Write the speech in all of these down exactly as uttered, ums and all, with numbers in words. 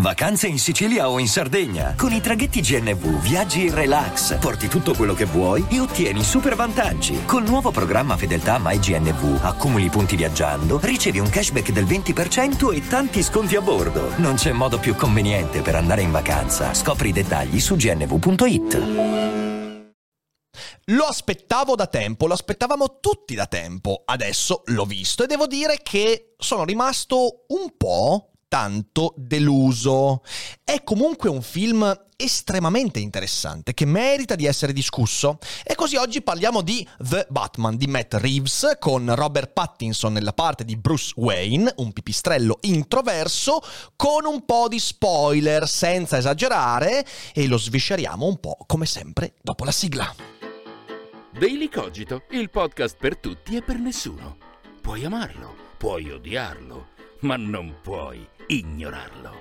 Vacanze in Sicilia o in Sardegna. Con i traghetti G N V viaggi in relax, porti tutto quello che vuoi e ottieni super vantaggi. Col nuovo programma Fedeltà MyGNV accumuli punti viaggiando, ricevi un cashback del venti per cento e tanti sconti a bordo. Non c'è modo più conveniente per andare in vacanza. Scopri i dettagli su g n v punto i t. Lo aspettavo da tempo, lo aspettavamo tutti da tempo. Adesso l'ho visto e devo dire che sono rimasto un po' tanto deluso. È comunque un film estremamente interessante che merita di essere discusso, e così oggi parliamo di The Batman di Matt Reeves, con Robert Pattinson nella parte di Bruce Wayne, un pipistrello introverso, con un po' di spoiler senza esagerare, e lo svisceriamo un po' come sempre dopo la sigla. Daily Cogito, il podcast per tutti e per nessuno. Puoi amarlo, puoi odiarlo, ma non puoi ignorarlo.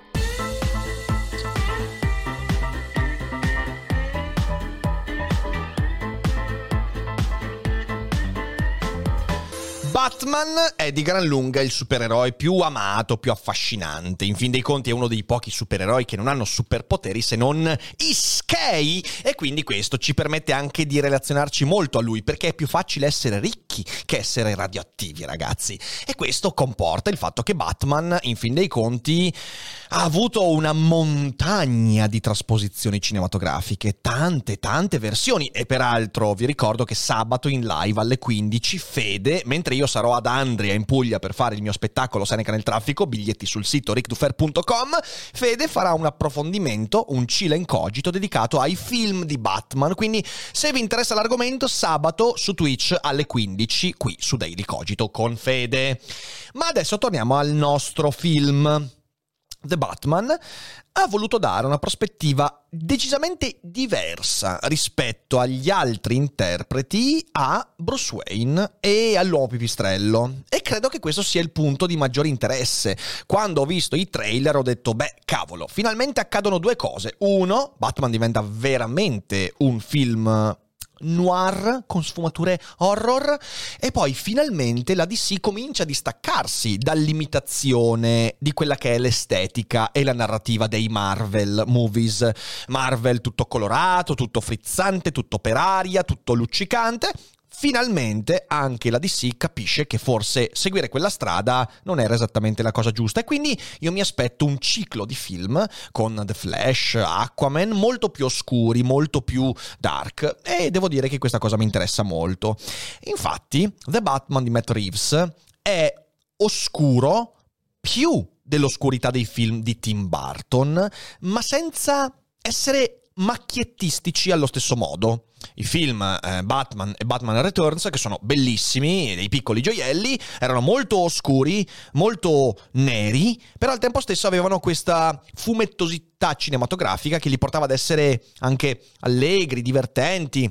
Batman è di gran lunga il supereroe più amato, più affascinante. In fin dei conti è uno dei pochi supereroi che non hanno superpoteri se non ischei, e quindi questo ci permette anche di relazionarci molto a lui, perché è più facile essere ricchi che essere radioattivi, ragazzi. E questo comporta il fatto che Batman, in fin dei conti, ha avuto una montagna di trasposizioni cinematografiche, tante tante versioni. E peraltro vi ricordo che sabato in live alle quindici Fede, mentre io sarò ad Andria in Puglia per fare il mio spettacolo Seneca nel traffico, biglietti sul sito ric dufer punto com, Fede farà un approfondimento, un Cila Incogito dedicato ai film di Batman. Quindi se vi interessa l'argomento, sabato su Twitch alle quindici qui su Daily Cogito con Fede. Ma adesso torniamo al nostro film. The Batman ha voluto dare una prospettiva decisamente diversa rispetto agli altri interpreti a Bruce Wayne e all'uomo pipistrello, e credo che questo sia il punto di maggiore interesse. Quando ho visto i trailer ho detto, beh, cavolo, finalmente accadono due cose. Uno, Batman diventa veramente un film noir con sfumature horror, e poi finalmente la D C comincia a distaccarsi dall'imitazione di quella che è l'estetica e la narrativa dei Marvel movies. Marvel tutto colorato, tutto frizzante, tutto per aria, tutto luccicante. Finalmente anche la D C capisce che forse seguire quella strada non era esattamente la cosa giusta, e quindi io mi aspetto un ciclo di film con The Flash, Aquaman, molto più oscuri, molto più dark, e devo dire che questa cosa mi interessa molto. Infatti The Batman di Matt Reeves è oscuro più dell'oscurità dei film di Tim Burton, ma senza essere macchiettistici allo stesso modo. I film eh, Batman e Batman Returns, che sono bellissimi, dei piccoli gioielli, erano molto oscuri, molto neri, però al tempo stesso avevano questa fumettosità cinematografica che li portava ad essere anche allegri, divertenti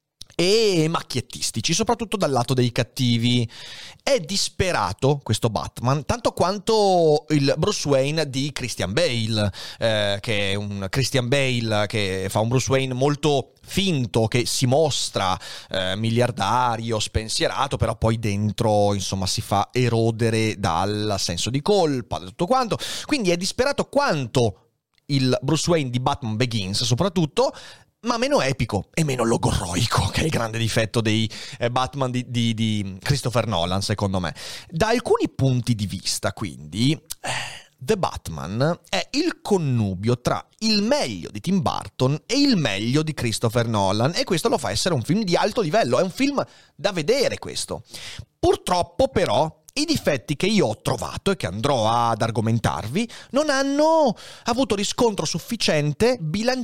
e macchiettistici, soprattutto dal lato dei cattivi. È disperato questo Batman, tanto quanto il Bruce Wayne di Christian Bale, eh, che è un Christian Bale che fa un Bruce Wayne molto finto, che si mostra eh, miliardario, spensierato, però poi dentro, insomma, si fa erodere dal senso di colpa, da tutto quanto. Quindi è disperato quanto il Bruce Wayne di Batman Begins, soprattutto, ma meno epico e meno logorroico, che è il grande difetto dei eh, Batman di, di, di Christopher Nolan, secondo me. Da alcuni punti di vista, quindi, eh, The Batman è il connubio tra il meglio di Tim Burton e il meglio di Christopher Nolan, e questo lo fa essere un film di alto livello, è un film da vedere questo. Purtroppo, però, i difetti che io ho trovato e che andrò ad argomentarvi non hanno avuto riscontro sufficiente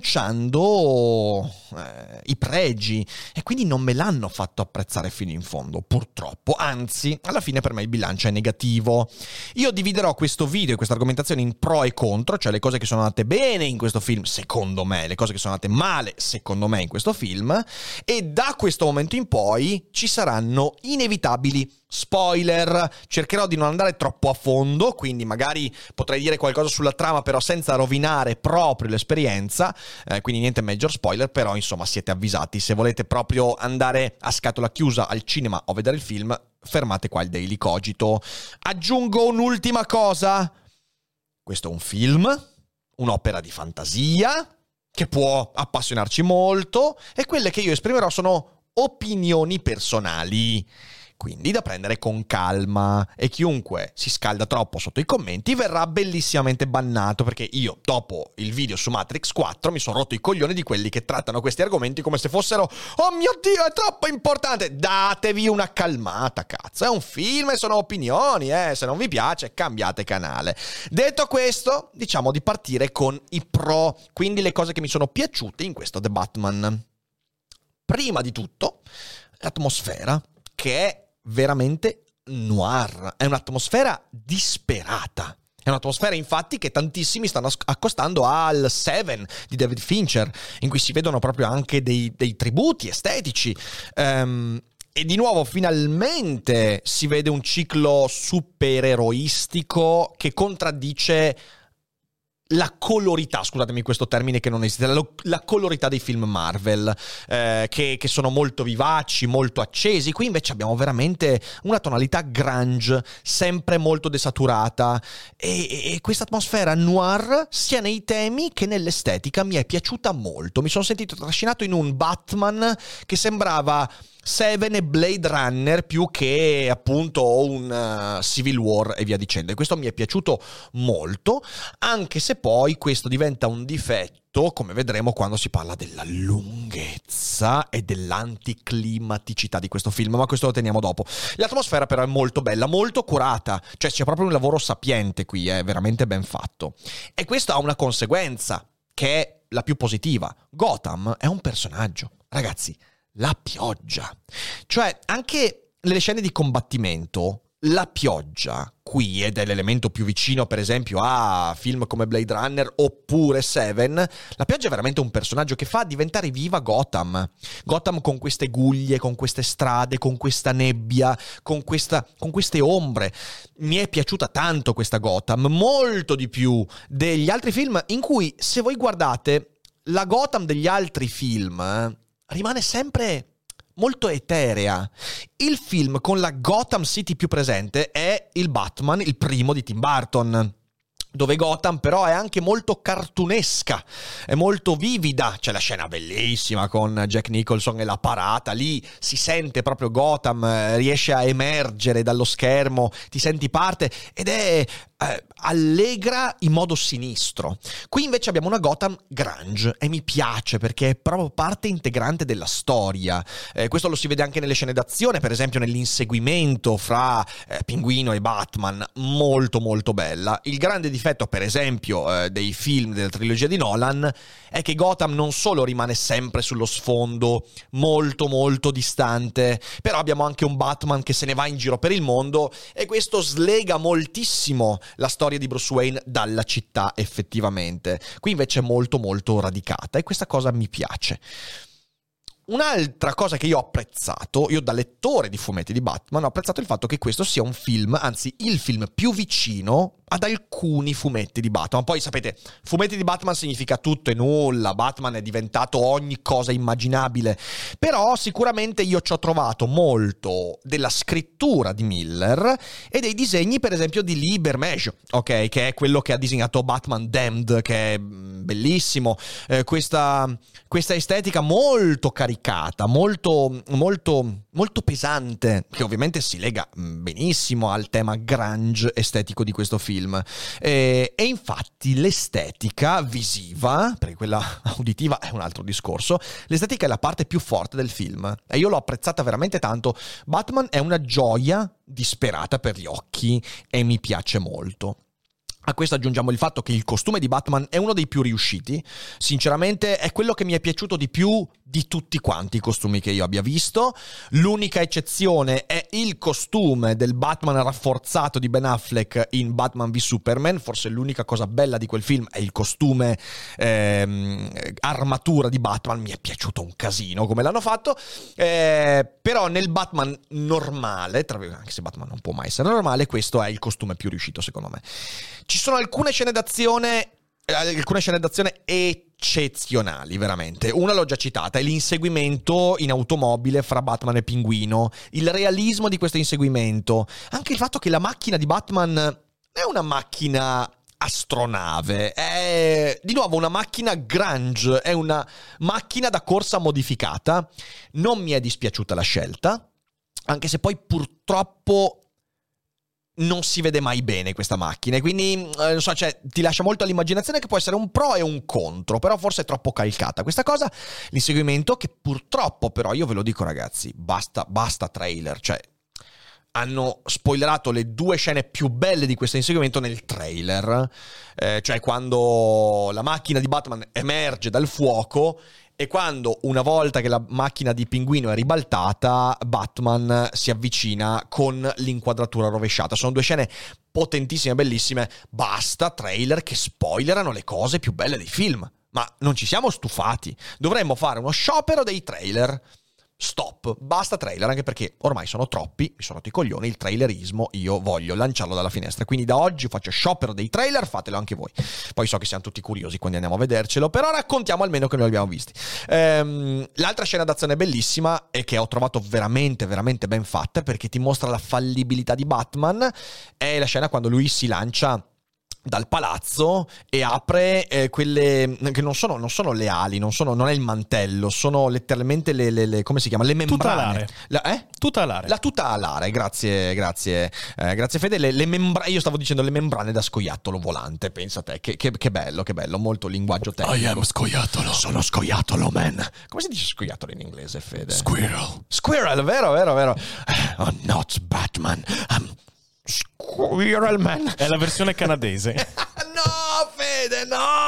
bilanciando eh, i pregi, e quindi non me l'hanno fatto apprezzare fino in fondo, purtroppo. Anzi, alla fine per me il bilancio è negativo. Io dividerò questo video e questa argomentazione in pro e contro, cioè le cose che sono andate bene in questo film, secondo me, le cose che sono andate male, secondo me, in questo film, e da questo momento in poi ci saranno inevitabili spoiler. Cercherò di non andare troppo a fondo, quindi magari potrei dire qualcosa sulla trama, però senza rovinare proprio l'esperienza, eh, quindi niente major spoiler, però insomma siete avvisati. Se volete proprio andare a scatola chiusa al cinema o vedere il film, fermate qua il Daily Cogito. Aggiungo un'ultima cosa: questo è un film, un'opera di fantasia che può appassionarci molto, e quelle che io esprimerò sono opinioni personali, quindi da prendere con calma, e chiunque si scalda troppo sotto i commenti verrà bellissimamente bannato, perché io dopo il video su Matrix quattro mi sono rotto i coglioni di quelli che trattano questi argomenti come se fossero "oh mio Dio, è troppo importante". Datevi una calmata, cazzo, è un film e sono opinioni, eh, se non vi piace cambiate canale. Detto questo, diciamo di partire con i pro, quindi le cose che mi sono piaciute in questo The Batman. Prima di tutto, l'atmosfera, che è veramente noir, è un'atmosfera disperata. È un'atmosfera infatti che tantissimi stanno accostando al Seven di David Fincher, in cui si vedono proprio anche dei, dei tributi estetici. Um, e di nuovo finalmente si vede un ciclo supereroistico che contraddice la colorità, scusatemi questo termine che non esiste, la, la colorità dei film Marvel, eh, che, che sono molto vivaci, molto accesi. Qui invece abbiamo veramente una tonalità grunge, sempre molto desaturata, e, e questa atmosfera noir sia nei temi che nell'estetica mi è piaciuta molto. Mi sono sentito trascinato in un Batman che sembrava Seven e Blade Runner più che appunto un uh, Civil War e via dicendo, e questo mi è piaciuto molto, anche se poi questo diventa un difetto, come vedremo quando si parla della lunghezza e dell'anticlimaticità di questo film, ma questo lo teniamo dopo. L'atmosfera però è molto bella, molto curata, cioè c'è proprio un lavoro sapiente qui, è veramente ben fatto, e questo ha una conseguenza che è la più positiva: Gotham è un personaggio, ragazzi. La pioggia, cioè anche nelle scene di combattimento, la pioggia qui, ed è l'elemento più vicino per esempio a film come Blade Runner oppure Seven, la pioggia è veramente un personaggio che fa diventare viva Gotham. Gotham con queste guglie, con queste strade, con questa nebbia, con, questa, con queste ombre. Mi è piaciuta tanto questa Gotham, molto di più degli altri film in cui, se voi guardate la Gotham degli altri film, rimane sempre molto eterea. Il film con la Gotham City più presente è il Batman, il primo di Tim Burton, dove Gotham però è anche molto cartunesca, è molto vivida. C'è la scena bellissima con Jack Nicholson e la parata, lì si sente proprio Gotham, riesce a emergere dallo schermo, ti senti parte, ed è eh, allegra in modo sinistro. Qui invece abbiamo una Gotham grunge, e mi piace perché è proprio parte integrante della storia. Eh, questo lo si vede anche nelle scene d'azione, per esempio nell'inseguimento fra eh, Pinguino e Batman, molto molto bella. Il grande difetto, per esempio, eh, dei film della trilogia di Nolan è che Gotham non solo rimane sempre sullo sfondo, molto molto distante, però abbiamo anche un Batman che se ne va in giro per il mondo, e questo slega moltissimo la storia di Bruce Wayne dalla città effettivamente. Qui invece è molto molto radicata, e questa cosa mi piace. Un'altra cosa che io ho apprezzato, io da lettore di fumetti di Batman, ho apprezzato il fatto che questo sia un film, anzi il film più vicino ad alcuni fumetti di Batman. Poi sapete, fumetti di Batman significa tutto e nulla, Batman è diventato ogni cosa immaginabile, però sicuramente io ci ho trovato molto della scrittura di Miller e dei disegni per esempio di Lee Bermej, ok, che è quello che ha disegnato Batman Damned, che è bellissimo, eh, questa, questa estetica molto caricata, molto, molto, molto pesante, che ovviamente si lega benissimo al tema grunge estetico di questo film. E, e infatti l'estetica visiva, perché quella uditiva è un altro discorso, l'estetica è la parte più forte del film e io l'ho apprezzata veramente tanto. Batman è una gioia disperata per gli occhi e mi piace molto. A questo aggiungiamo il fatto che il costume di Batman è uno dei più riusciti. Sinceramente è quello che mi è piaciuto di più di tutti quanti i costumi che io abbia visto. L'unica eccezione è il costume del Batman rafforzato di Ben Affleck in Batman v Superman. Forse l'unica cosa bella di quel film è il costume ehm, armatura di Batman. Mi è piaciuto un casino come l'hanno fatto, eh, però nel Batman normale, tra, anche se Batman non può mai essere normale, questo è il costume più riuscito secondo me. Ci sono alcune scene d'azione, alcune scene d'azione eccezionali, veramente. Una l'ho già citata, è l'inseguimento in automobile fra Batman e Pinguino. Il realismo di questo inseguimento. Anche il fatto che la macchina di Batman è una macchina astronave, è di nuovo una macchina grunge, è una macchina da corsa modificata. Non mi è dispiaciuta la scelta, anche se poi purtroppo non si vede mai bene questa macchina, e quindi eh, non so, cioè, ti lascia molto all'immaginazione, che può essere un pro e un contro, però forse è troppo calcata questa cosa. L'inseguimento, che purtroppo, però io ve lo dico ragazzi, basta, basta trailer, cioè hanno spoilerato le due scene più belle di questo inseguimento nel trailer, eh, cioè quando la macchina di Batman emerge dal fuoco e quando, una volta che la macchina di Pinguino è ribaltata, Batman si avvicina con l'inquadratura rovesciata. Sono due scene potentissime, bellissime. Basta trailer che spoilerano le cose più belle dei film. Ma non ci siamo stufati. Dovremmo fare uno sciopero dei trailer. Stop, basta trailer, anche perché ormai sono troppi, mi sono rotto i coglioni, il trailerismo io voglio lanciarlo dalla finestra, quindi da oggi faccio sciopero dei trailer, fatelo anche voi. Poi so che siamo tutti curiosi quando andiamo a vedercelo, però raccontiamo almeno che noi li abbiamo visti. Ehm, l'altra scena d'azione bellissima e che ho trovato veramente veramente ben fatta, perché ti mostra la fallibilità di Batman, è la scena quando lui si lancia dal palazzo e apre eh, quelle che non sono, non sono le ali, non, sono, non è il mantello, sono letteralmente le, le, le come si chiama? Le membrane. La, eh? Tuta alare. La tuta alare, grazie, grazie, eh, grazie Fede. Le, le membra- io stavo dicendo le membrane da scoiattolo volante, pensa te, che, che, che bello, che bello, molto linguaggio tecnico. I am scoiattolo. Sono scoiattolo, man. Come si dice scoiattolo in inglese, Fede? Squirrel. Squirrel, vero, vero, vero. I'm not Batman, I'm Squirrel Man. È la versione canadese. No, Fede,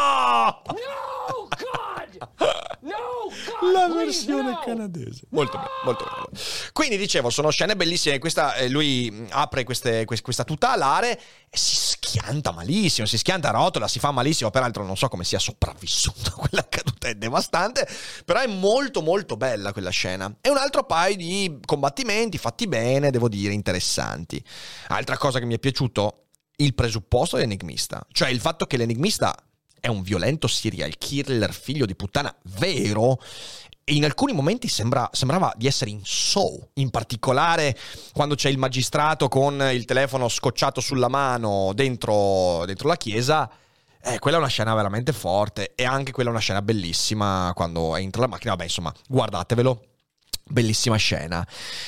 no! No, God! No, God! La please, versione no. canadese. Molto bello, molto bello. Quindi dicevo, sono scene bellissime. Questa, eh, lui apre queste, quest- questa tuta alare e si schianta malissimo, si schianta a rotola, si fa malissimo. Peraltro non so come sia sopravvissuto, quella caduta è devastante, però è molto molto bella quella scena. E un altro paio di combattimenti fatti bene, devo dire, interessanti. Altra cosa che mi è piaciuto, il presupposto dell'enigmista, cioè il fatto che l'enigmista è un violento serial killer figlio di puttana vero, e in alcuni momenti sembra, sembrava di essere in Saw, in particolare quando c'è il magistrato con il telefono scocciato sulla mano dentro, dentro la chiesa. Eh, quella è una scena veramente forte, e anche quella è una scena bellissima quando entra la macchina. Vabbè, insomma, guardatevelo, bellissima scena.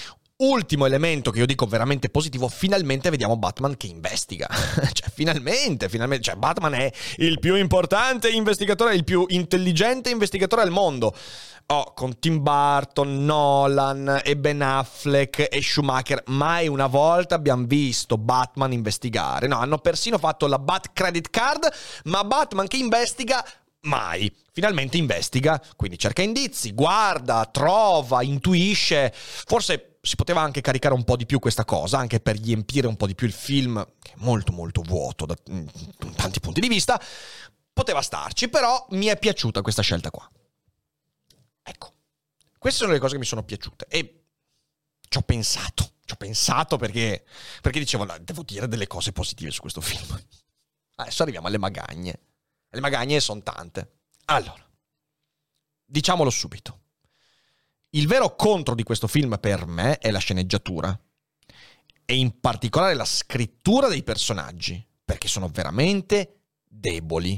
Ultimo elemento che io dico veramente positivo, finalmente vediamo Batman che investiga. Cioè, finalmente, finalmente, cioè Batman è il più importante investigatore, il più intelligente investigatore al mondo. Oh, con Tim Burton, Nolan e Ben Affleck e Schumacher, mai una volta abbiamo visto Batman investigare. No, hanno persino fatto la Bat Credit Card, ma Batman che investiga mai. Finalmente investiga, quindi cerca indizi, guarda, trova, intuisce. Forse si poteva anche caricare un po' di più questa cosa, anche per riempire un po' di più il film, che è molto molto vuoto da tanti punti di vista. Poteva starci, però mi è piaciuta questa scelta qua. Ecco, queste sono le cose che mi sono piaciute e ci ho pensato, ci ho pensato perché, perché dicevo, no, devo dire delle cose positive su questo film. Adesso arriviamo alle magagne. Le magagne sono tante. Allora, diciamolo subito. Il vero contro di questo film per me è la sceneggiatura e in particolare la scrittura dei personaggi, perché sono veramente deboli.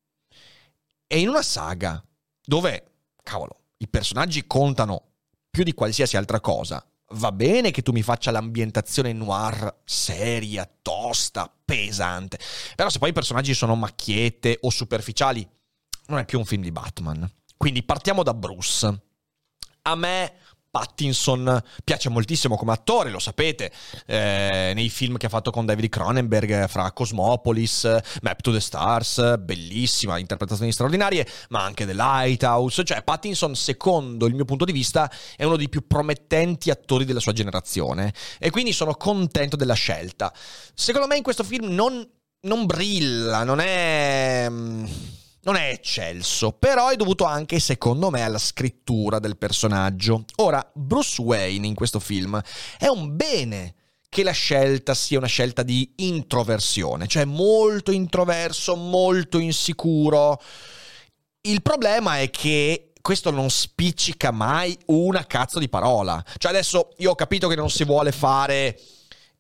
E in una saga dove, cavolo, i personaggi contano più di qualsiasi altra cosa, va bene che tu mi faccia l'ambientazione noir seria, tosta, pesante, però se poi i personaggi sono macchiette o superficiali, non è più un film di Batman. Quindi partiamo da Bruce. A me Pattinson piace moltissimo come attore, lo sapete, eh, nei film che ha fatto con David Cronenberg, fra Cosmopolis, Map to the Stars, bellissima, interpretazioni straordinarie, ma anche The Lighthouse. Cioè Pattinson, secondo il mio punto di vista, è uno dei più promettenti attori della sua generazione, e quindi sono contento della scelta. Secondo me in questo film non, non brilla, non è... non è eccelso, però è dovuto anche, secondo me, alla scrittura del personaggio. Ora, Bruce Wayne in questo film è un bene che la scelta sia una scelta di introversione, cioè molto introverso, molto insicuro. Il problema è che questo non spiccica mai una cazzo di parola. Cioè adesso io ho capito che non si vuole fare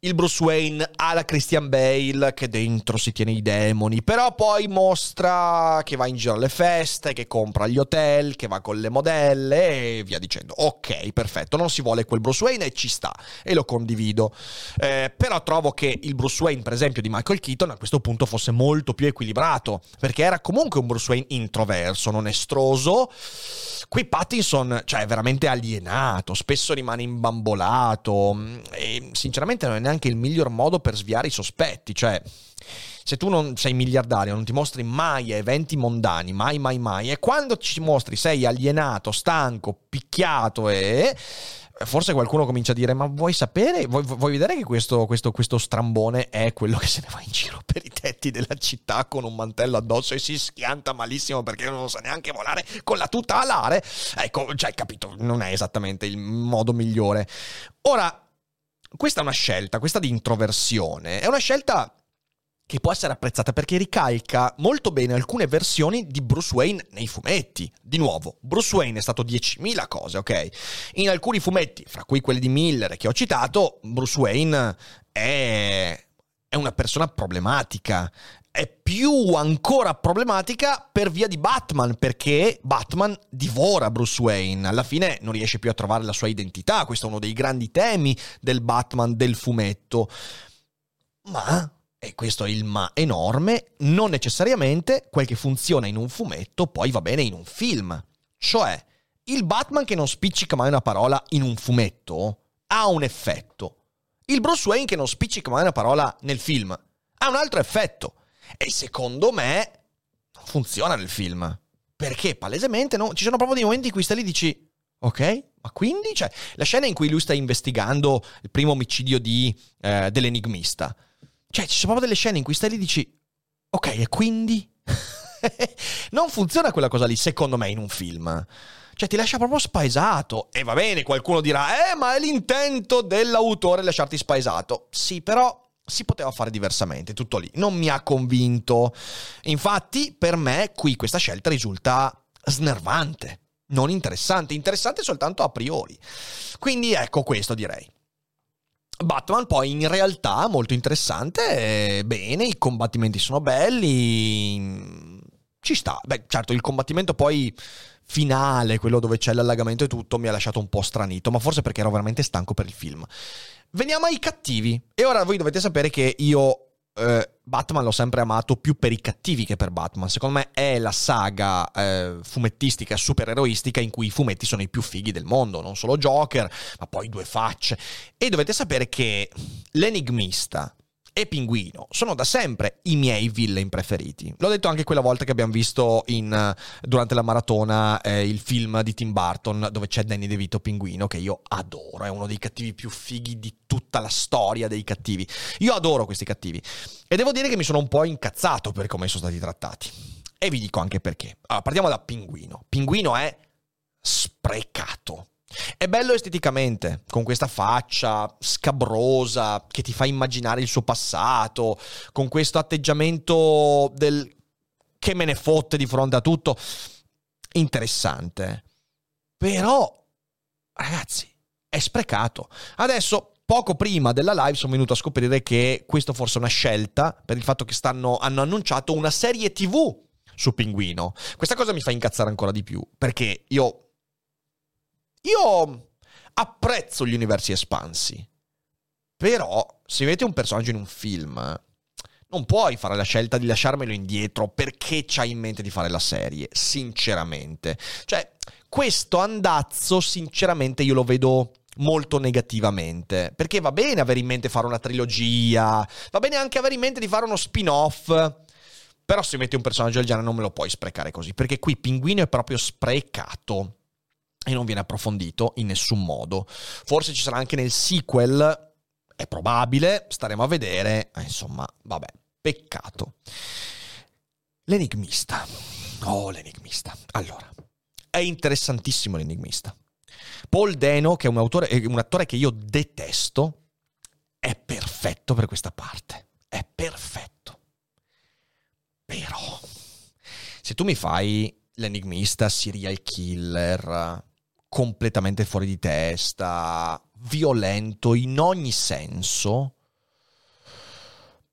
il Bruce Wayne alla Christian Bale che dentro si tiene i demoni, però poi mostra che va in giro alle feste, che compra gli hotel, che va con le modelle e via dicendo. Ok, perfetto, non si vuole quel Bruce Wayne e ci sta, e lo condivido. Eh, però trovo che il Bruce Wayne, per esempio, di Michael Keaton a questo punto fosse molto più equilibrato, perché era comunque un Bruce Wayne introverso, non estroso. Qui Pattinson, cioè, è veramente alienato, spesso rimane imbambolato e sinceramente non è neanche il miglior modo per sviare i sospetti. Cioè, se tu non sei miliardario, non ti mostri mai a eventi mondani, mai mai mai, e quando ci mostri sei alienato, stanco, picchiato, e forse qualcuno comincia a dire: ma vuoi sapere, vuoi, vuoi vedere che questo, questo, questo strambone è quello che se ne va in giro per i tetti della città con un mantello addosso e si schianta malissimo perché non sa neanche volare con la tuta alare? Ecco, cioè, capito, non è esattamente il modo migliore. Ora, questa è una scelta, questa di introversione, è una scelta che può essere apprezzata perché ricalca molto bene alcune versioni di Bruce Wayne nei fumetti. Di nuovo, Bruce Wayne è stato diecimila cose, ok? In alcuni fumetti, fra cui quelli di Miller che ho citato, Bruce Wayne è, è una persona problematica. È più ancora problematica per via di Batman, perché Batman divora Bruce Wayne. Alla fine non riesce più a trovare la sua identità. Questo è uno dei grandi temi del Batman del fumetto. Ma... e questo è il ma enorme, non necessariamente quel che funziona in un fumetto poi va bene in un film. Cioè, il Batman che non spiccica mai una parola in un fumetto ha un effetto. Il Bruce Wayne che non spiccica mai una parola nel film ha un altro effetto. E secondo me non funziona nel film. Perché palesemente no? Ci sono proprio dei momenti in cui stai lì e dici: ok, ma quindi? Cioè, la scena in cui lui sta investigando il primo omicidio di, eh, dell'enigmista. Cioè, ci sono proprio delle scene in cui stai lì e dici: ok, e quindi? Non funziona quella cosa lì, secondo me, in un film. Cioè, ti lascia proprio spaesato. E va bene, qualcuno dirà: eh, ma è l'intento dell'autore lasciarti spaesato. Sì, però si poteva fare diversamente, tutto lì. Non mi ha convinto. Infatti, per me, qui questa scelta risulta snervante, non interessante. Interessante soltanto a priori. Quindi, ecco, questo direi. Batman poi in realtà molto interessante, bene, i combattimenti sono belli, ci sta. Beh, certo, il combattimento poi finale, quello dove c'è l'allagamento e tutto, mi ha lasciato un po' stranito, ma forse perché ero veramente stanco per il film. Veniamo ai cattivi. E ora voi dovete sapere che io eh, Batman l'ho sempre amato più per i cattivi che per Batman. Secondo me è la saga eh, fumettistica supereroistica in cui i fumetti sono i più fighi del mondo, non solo Joker, ma poi Due Facce. E dovete sapere che l'Enigmista e Pinguino sono da sempre i miei villain preferiti. L'ho detto anche quella volta che abbiamo visto in, durante la maratona eh, il film di Tim Burton dove c'è Danny DeVito Pinguino, che io adoro, è uno dei cattivi più fighi di tutta la storia dei cattivi. Io adoro questi cattivi e devo dire che mi sono un po' incazzato per come sono stati trattati. E vi dico anche perché. Allora, partiamo da Pinguino. Pinguino è sprecato. È bello esteticamente, con questa faccia scabrosa che ti fa immaginare il suo passato, con questo atteggiamento del che me ne fotte di fronte a tutto. Interessante. Però, ragazzi, è sprecato. Adesso, poco prima della live, sono venuto a scoprire che questo forse è una scelta per il fatto che stanno, hanno annunciato una serie tivù su Pinguino. Questa cosa mi fa incazzare ancora di più, perché io... Io apprezzo gli universi espansi, però se metti un personaggio in un film non puoi fare la scelta di lasciarmelo indietro perché c'hai in mente di fare la serie, sinceramente. Cioè, questo andazzo, sinceramente, io lo vedo molto negativamente, perché va bene avere in mente fare una trilogia, va bene anche avere in mente di fare uno spin-off, però se metti un personaggio del genere non me lo puoi sprecare così, perché qui Pinguino è proprio sprecato. E non viene approfondito in nessun modo. Forse ci sarà anche nel sequel, è probabile, staremo a vedere. Eh, insomma, vabbè, peccato. L'Enigmista. Oh, l'Enigmista. Allora, è interessantissimo l'Enigmista. Paul Dano, che è un, autore, un attore che io detesto, è perfetto per questa parte. È perfetto. Però, se tu mi fai l'Enigmista, serial killer, completamente fuori di testa, violento in ogni senso,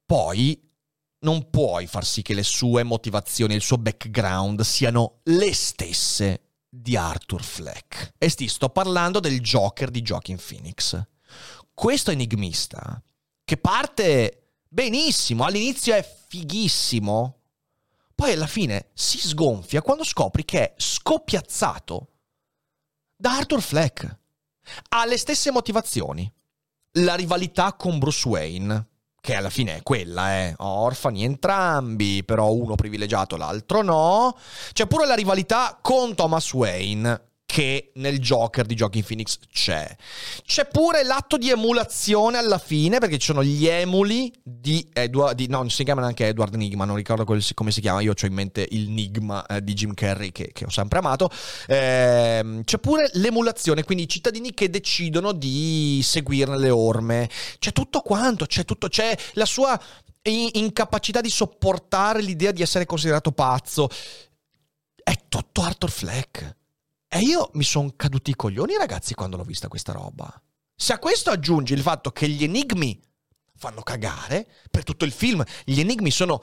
poi non puoi far sì che le sue motivazioni, il suo background siano le stesse di Arthur Fleck. E ti sto parlando del Joker di Joaquin Phoenix. Questo enigmista, che parte benissimo, all'inizio è fighissimo, poi alla fine si sgonfia quando scopri che è scoppiazzato da Arthur Fleck. Ha le stesse motivazioni. La rivalità con Bruce Wayne, che alla fine è quella, eh. Orfani entrambi, però uno privilegiato, l'altro no. C'è pure la rivalità con Thomas Wayne, che nel Joker di Joaquin Phoenix c'è. C'è pure l'atto di emulazione alla fine, perché ci sono gli emuli di Edward, di, no, non si chiama neanche Edward Nigma, non ricordo quel, come si chiama, io ho in mente il Nigma eh, di Jim Carrey, che, che ho sempre amato. Eh, c'è pure l'emulazione, quindi i cittadini che decidono di seguirne le orme. C'è tutto quanto, c'è tutto, c'è la sua incapacità di sopportare l'idea di essere considerato pazzo. È tutto Arthur Fleck. E io mi sono caduti i coglioni, ragazzi, quando l'ho vista questa roba. Se a questo aggiungi il fatto che gli enigmi fanno cagare, per tutto il film gli enigmi sono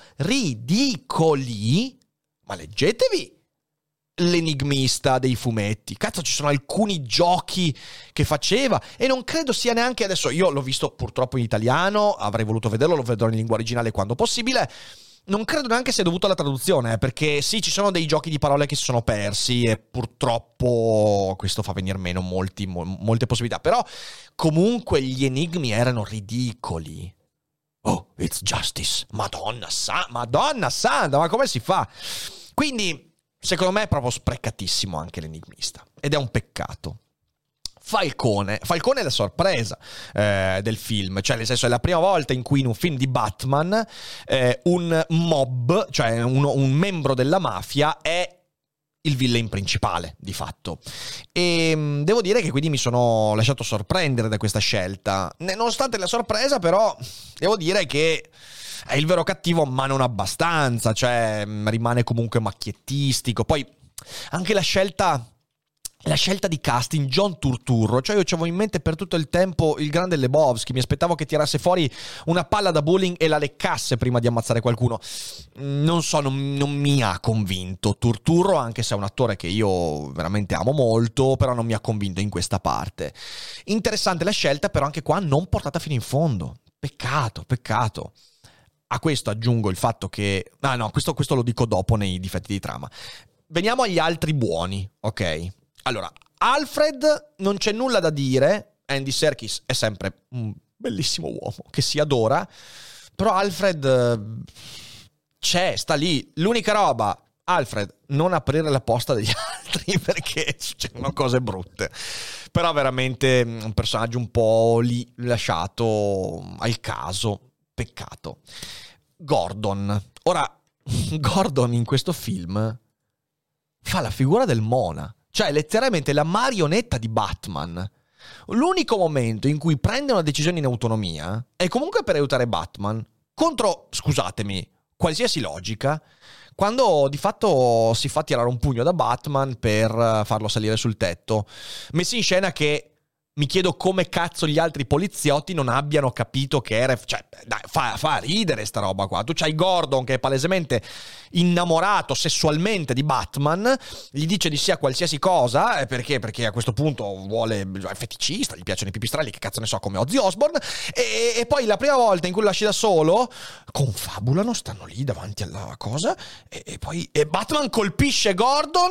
ridicoli, ma leggetevi l'enigmista dei fumetti. Cazzo, ci sono alcuni giochi che faceva e non credo sia neanche adesso. Io l'ho visto purtroppo in italiano, avrei voluto vederlo, lo vedrò in lingua originale quando possibile. Non credo neanche sia dovuto alla traduzione, eh, perché sì, ci sono dei giochi di parole che si sono persi e purtroppo questo fa venire meno molti, mo- molte possibilità. Però comunque gli enigmi erano ridicoli. Oh, it's justice. Madonna sa- Madonna santa, ma come si fa? Quindi, secondo me è proprio sprecatissimo anche l'enigmista. Ed è un peccato. Falcone. Falcone è la sorpresa eh, del film, cioè nel senso è la prima volta in cui in un film di Batman eh, un mob, cioè un, un membro della mafia è il villain principale di fatto. E mh, devo dire che quindi mi sono lasciato sorprendere da questa scelta. Nonostante la sorpresa, però devo dire che è il vero cattivo, ma non abbastanza, cioè mh, rimane comunque macchiettistico. Poi anche la scelta La scelta di casting, John Turturro, cioè io avevo in mente per tutto il tempo il grande Lebowski, mi aspettavo che tirasse fuori una palla da bowling e la leccasse prima di ammazzare qualcuno. Non so, non, non mi ha convinto Turturro, anche se è un attore che io veramente amo molto, però non mi ha convinto in questa parte. Interessante la scelta, però anche qua non portata fino in fondo. Peccato, peccato. A questo aggiungo il fatto che... Ah no, questo, questo lo dico dopo nei difetti di trama. Veniamo agli altri buoni, ok? Allora, Alfred non c'è nulla da dire, Andy Serkis è sempre un bellissimo uomo che si adora, però Alfred eh, c'è, sta lì. L'unica roba, Alfred, non aprire la posta degli altri perché succedono cose brutte. Però veramente un personaggio un po' lì lasciato al caso, peccato. Gordon. Ora, Gordon in questo film fa la figura del Mona. Cioè, letteralmente la marionetta di Batman. L'unico momento in cui prende una decisione in autonomia è comunque per aiutare Batman contro, scusatemi, qualsiasi logica, quando di fatto si fa tirare un pugno da Batman per farlo salire sul tetto. Messi in scena che mi chiedo come cazzo gli altri poliziotti non abbiano capito che era... Cioè, dai, fa, fa ridere sta roba qua. Tu c'hai Gordon che è palesemente innamorato sessualmente di Batman, gli dice di sì a qualsiasi cosa, perché? Perché a questo punto vuole... è feticista, gli piacciono i pipistrelli, che cazzo ne so, come Ozzy Osbourne, e, e poi la prima volta in cui lo lasci da solo, confabulano, stanno lì davanti alla cosa, e, e poi e Batman colpisce Gordon...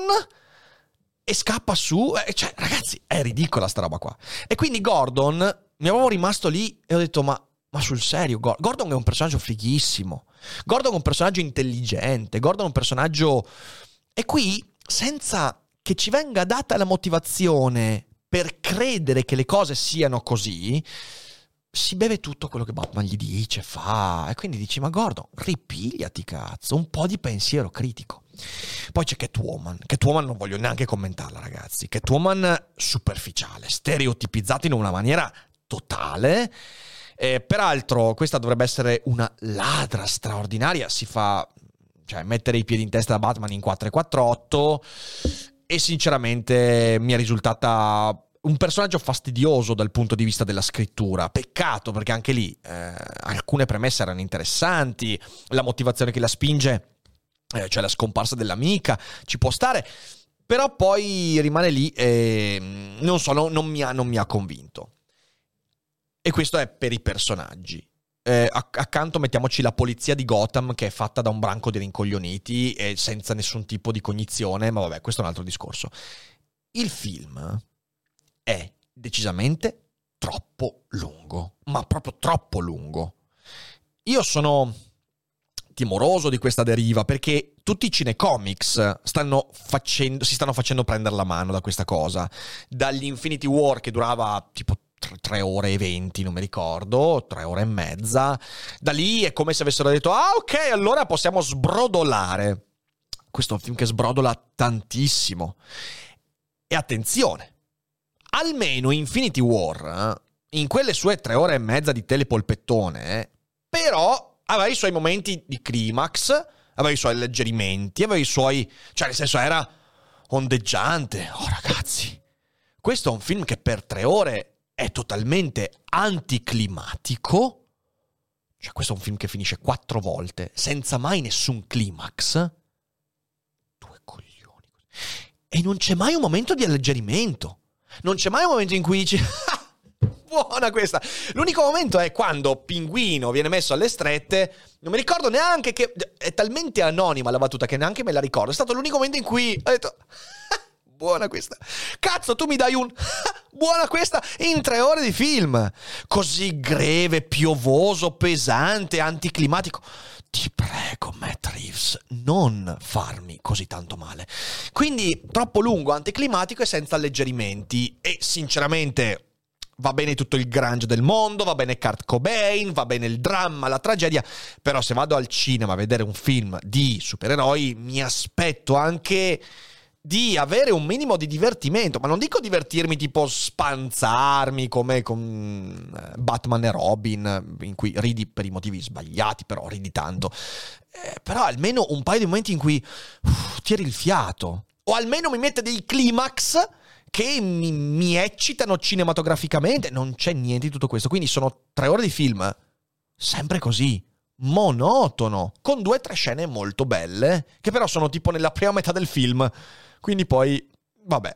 e scappa su, eh, cioè ragazzi è ridicola sta roba qua. E quindi Gordon, mi avevo rimasto lì e ho detto ma, ma sul serio, Gordon è un personaggio fighissimo, Gordon è un personaggio intelligente, Gordon è un personaggio... E qui senza che ci venga data la motivazione per credere che le cose siano così, si beve tutto quello che Batman gli dice, fa, e quindi dici ma Gordon ripigliati cazzo, un po' di pensiero critico. Poi c'è Catwoman. Catwoman non voglio neanche commentarla, ragazzi. Catwoman superficiale, stereotipizzata in una maniera totale. Eh, peraltro questa dovrebbe essere una ladra straordinaria. Si fa, cioè, mettere i piedi in testa da Batman in quattro e quattro otto, e sinceramente mi è risultata un personaggio fastidioso dal punto di vista della scrittura. Peccato, perché anche lì eh, alcune premesse erano interessanti, la motivazione che la spinge, eh, cioè la scomparsa dell'amica, ci può stare, però poi rimane lì e non so, no, non, mi ha, non mi ha convinto. E questo è per i personaggi. Eh, acc- accanto mettiamoci la polizia di Gotham, che è fatta da un branco di rincoglioniti e senza nessun tipo di cognizione, ma vabbè, questo è un altro discorso. Il film è decisamente troppo lungo, ma proprio troppo lungo. Io sono timoroso di questa deriva, perché tutti i cinecomics stanno facendo, si stanno facendo prendere la mano da questa cosa. Dagli Infinity War, che durava tipo tre ore e venti, non mi ricordo, tre ore e mezza. Da lì è come se avessero detto: ah, ok, allora possiamo sbrodolare. Questo è un film che sbrodola tantissimo. E attenzione, almeno Infinity War, in quelle sue tre ore e mezza di telepolpettone, però aveva i suoi momenti di climax, aveva i suoi alleggerimenti, aveva i suoi... cioè, nel senso, era ondeggiante. Oh, ragazzi, questo è un film che per tre ore è totalmente anticlimatico. Cioè, questo è un film che finisce quattro volte senza mai nessun climax. Due coglioni. E non c'è mai un momento di alleggerimento. Non c'è mai un momento in cui dici: buona questa. L'unico momento è quando Pinguino viene messo alle strette. Non mi ricordo neanche che... è talmente anonima la battuta che neanche me la ricordo. È stato l'unico momento in cui ho detto: buona questa. Cazzo, tu mi dai un... buona questa in tre ore di film. Così greve, piovoso, pesante, anticlimatico. Ti prego, Matt Reeves, non farmi così tanto male. Quindi, troppo lungo, anticlimatico e senza alleggerimenti. E, sinceramente... va bene tutto il grunge del mondo, va bene Kurt Cobain, va bene il dramma, la tragedia, però se vado al cinema a vedere un film di supereroi mi aspetto anche di avere un minimo di divertimento, ma non dico divertirmi tipo spanzarmi come con Batman e Robin, in cui ridi per i motivi sbagliati, però ridi tanto, eh, però almeno un paio di momenti in cui uff, tiri il fiato, o almeno mi mette dei climax che mi, mi eccitano cinematograficamente. Non c'è niente di tutto questo. Quindi sono tre ore di film sempre così, monotono, con due o tre scene molto belle, che però sono tipo nella prima metà del film. Quindi poi, vabbè.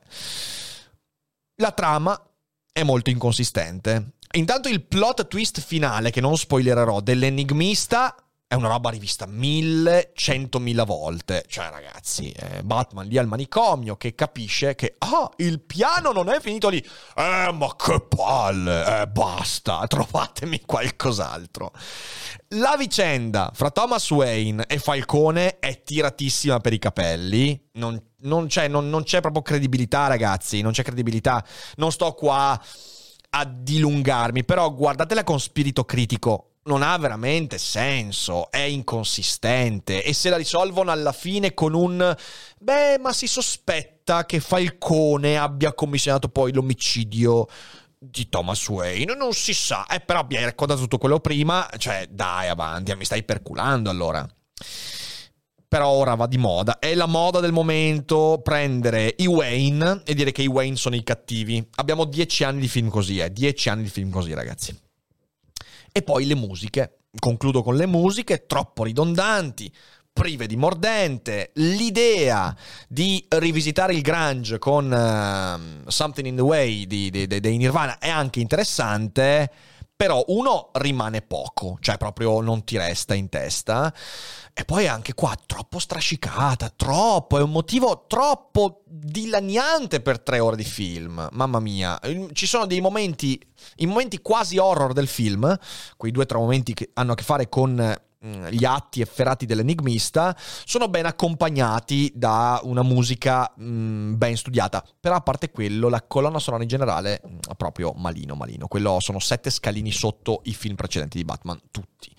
La trama è molto inconsistente. Intanto il plot twist finale, che non spoilererò, dell'enigmista è una roba rivista mille, centomila volte. Cioè, ragazzi, eh, Batman lì al manicomio che capisce che ah, il piano non è finito lì. Eh, ma che palle, eh, basta, trovatemi qualcos'altro. La vicenda fra Thomas Wayne e Falcone è tiratissima per i capelli. Non, non, c'è, non, non c'è proprio credibilità, ragazzi, non c'è credibilità. Non sto qua a dilungarmi, però guardatela con spirito critico. Non ha veramente senso, è inconsistente, e se la risolvono alla fine con un beh, ma si sospetta che Falcone abbia commissionato poi l'omicidio di Thomas Wayne, non si sa, eh, però mi hai raccontato tutto quello prima, cioè dai, avanti, mi stai perculando allora. Però ora va di moda, è la moda del momento prendere i Wayne e dire che i Wayne sono i cattivi. Abbiamo dieci anni di film così, eh, dieci anni di film così, ragazzi. E poi le musiche, concludo con le musiche, troppo ridondanti, prive di mordente. L'idea di rivisitare il grunge con uh, Something in the Way di, di, di, di Nirvana è anche interessante, però uno rimane poco, cioè proprio non ti resta in testa. E poi anche qua troppo strascicata, troppo, è un motivo troppo dilaniante per tre ore di film, mamma mia. Ci sono dei momenti, i momenti quasi horror del film, quei due o tre momenti che hanno a che fare con gli atti efferati dell'enigmista, sono ben accompagnati da una musica mh, ben studiata. Però a parte quello, la colonna sonora in generale mh, proprio malino malino. Quello sono sette scalini sotto i film precedenti di Batman, tutti.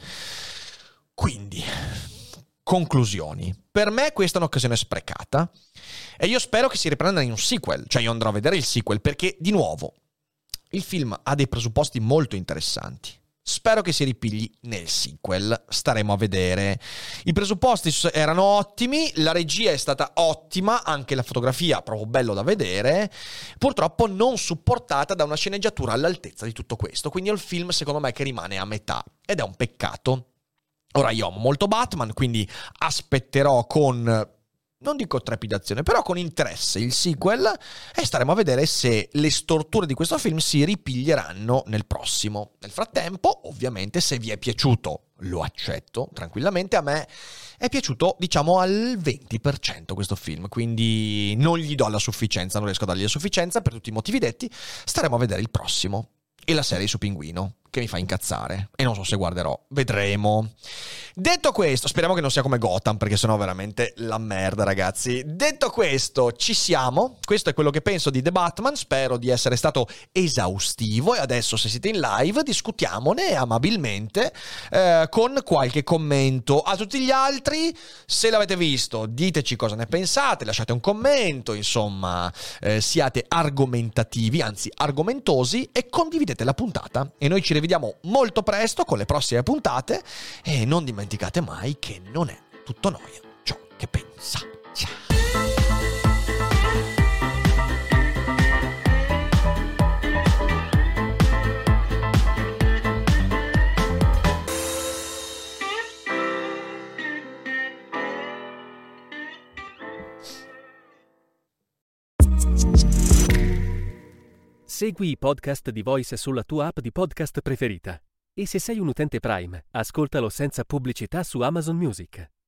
Quindi, conclusioni. Per me questa è un'occasione sprecata e io spero che si riprenda in un sequel. Cioè io andrò a vedere il sequel perché, di nuovo, il film ha dei presupposti molto interessanti. Spero che si ripigli nel sequel, staremo a vedere. I presupposti erano ottimi, la regia è stata ottima, anche la fotografia proprio bello da vedere, purtroppo non supportata da una sceneggiatura all'altezza di tutto questo, quindi è il film secondo me che rimane a metà ed è un peccato. Ora io amo molto Batman, quindi aspetterò con, non dico trepidazione, però con interesse il sequel e staremo a vedere se le storture di questo film si ripiglieranno nel prossimo. Nel frattempo, ovviamente, se vi è piaciuto, lo accetto tranquillamente, a me è piaciuto diciamo al venti per cento questo film, quindi non gli do la sufficienza, non riesco a dargli la sufficienza per tutti i motivi detti. Staremo a vedere il prossimo e la serie su Pinguino, che mi fa incazzare e non so se guarderò, vedremo. Detto questo, speriamo che non sia come Gotham, perché sennò veramente la merda, ragazzi. Detto questo, ci siamo. Questo è quello che penso di The Batman. Spero di essere stato esaustivo e adesso, se siete in live, discutiamone amabilmente eh, con qualche commento. A tutti gli altri, se l'avete visto, diteci cosa ne pensate, lasciate un commento, insomma, eh, siate argomentativi, anzi argomentosi, e condividete la puntata. E noi ci rivediamo molto presto con le prossime puntate e non dimenticate mai che non è tutto noia ciò che pensa. Ciao. Segui i podcast di Voice sulla tua app di podcast preferita. E se sei un utente Prime, ascoltalo senza pubblicità su Amazon Music.